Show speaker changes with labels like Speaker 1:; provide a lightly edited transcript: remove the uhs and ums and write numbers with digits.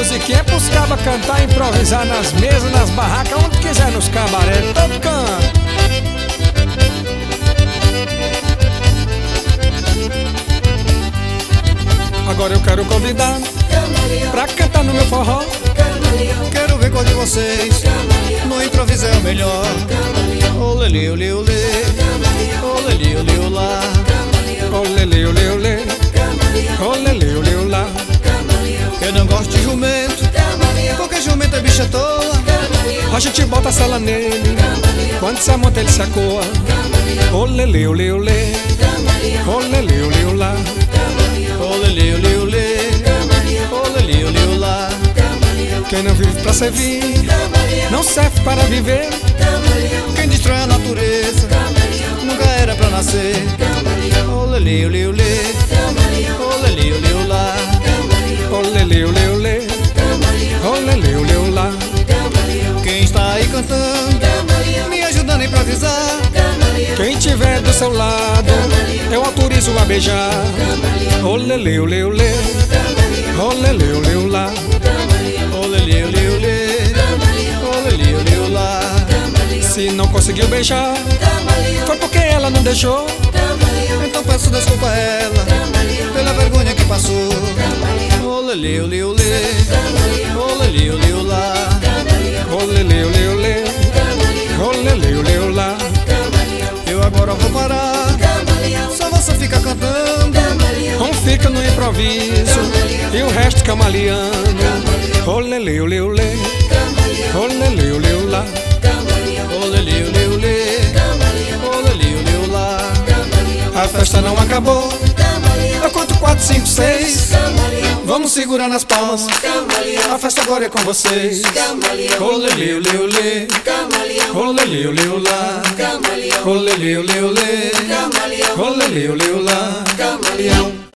Speaker 1: musiquinha é pros cabas cantar e improvisar nas mesas, nas barracas, onde quiser, nos cabaré, todo canto. Agora eu quero convidar pra cantar no meu forró.
Speaker 2: Quero ver qual de vocês no improviso é o melhor. Olê, olê, olê, olê, olê, olê, olá.
Speaker 1: Olê, olê, olê, olê, olê, olê, olê, olá.
Speaker 2: Eu não gosto de jumento, porque jumento é bicha tola.
Speaker 1: A gente bota a sala nele, quando se amonta ele se acoa. Olê, olê, olê, olê, olê, olê, olê, olá.
Speaker 2: Olê, olê, olê, olê, olê, olê, olá.
Speaker 1: Quem não vive pra servir, não serve para viver.
Speaker 2: Quem destrói a natureza nunca era pra nascer. Olê, olê, olê, olê, olê, olê, olá.
Speaker 1: Olê, olê, olê, olê, olê, olê, olê, olá.
Speaker 2: Quem está aí cantando, me ajudando a improvisar.
Speaker 1: Quem tiver do seu lado, eu autorizo a beijar. Olê, olê, olê, olê, olê, olê, olê, olá.
Speaker 2: Olê, olê, olê, olê, olê, olê, olá.
Speaker 1: Se não conseguiu beijar, foi porque ela não deixou.
Speaker 2: Então peço desculpa a ela pela vergonha que passou. Olê, olê, olê, olê, olê, olá.
Speaker 1: Olê, olê, olê, olê, olê, olê, olê, olá.
Speaker 2: Eu agora vou parar, só você fica cantando.
Speaker 1: Um fica no improviso e o resto camaleando. Olê, olê, olê, olê, olê, olê, olê, olá.
Speaker 2: Olê, olê, olê, olê, olê, olê, olá.
Speaker 1: A festa não acabou, eu conto 4, 5, 6. Vamos segurar nas palmas, a festa agora é com vocês. Olê, olê, olê, olê, olê, olê, olê, olá. Olê, olê, olê, olê, olê, olê, olê, olá.